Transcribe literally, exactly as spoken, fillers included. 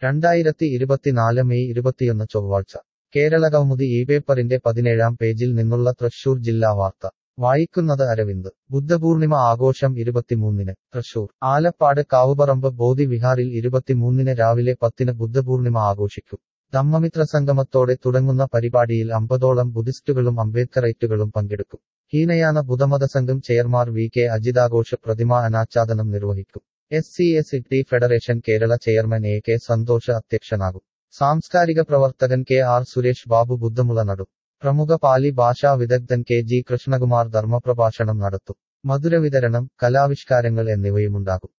രണ്ടായിരത്തി ഇരുപത്തിനാല് മെയ് ഇരുപത്തിയൊന്ന് ചൊവ്വാഴ്ച കേരളകൗമുദി ഈ പേപ്പറിന്റെ പതിനേഴാം പേജിൽ നിന്നുള്ള തൃശൂർ ജില്ലാ വാർത്ത വായിക്കുന്നത് അരവിന്ദ് ബുദ്ധപൂർണിമ ആഘോഷം ഇരുപത്തിമൂന്നിന് തൃശൂർ ആലപ്പാട് കാവുപറമ്പ് ബോധി വിഹാറിൽ ഇരുപത്തിമൂന്നിന് രാവിലെ പത്തിന് ബുദ്ധപൂർണിമ ആഘോഷിക്കും ധമ്മമിത്ര സംഗമത്തോടെ തുടങ്ങുന്ന പരിപാടിയിൽ അമ്പതോളം ബുദ്ധിസ്റ്റുകളും അംബേദ്കറൈറ്റുകളും പങ്കെടുക്കും ഹീനയാന ബുദ്ധമതസംഘം ചെയർമാൻ വി കെ അജിതാഘോഷ പ്രതിമാ അനാച്ഛാദനം നിർവഹിക്കും S C S T federation Kerala chairman A K Santhosh അധ്യക്ഷനാകും സാംസ്കാരിക പ്രവർത്തകൻ കെ ആർ സുരേഷ് ബാബു ബുദ്ധമുള നടും പ്രമുഖ പാലി ഭാഷാ വിദഗ്ധൻ കെ ജി കൃഷ്ണകുമാർ ധർമ്മപ്രഭാഷണം നടത്തും മധുരവിതരണം കലാവിഷ്കാരങ്ങൾ എന്നിവയുമുണ്ടാകും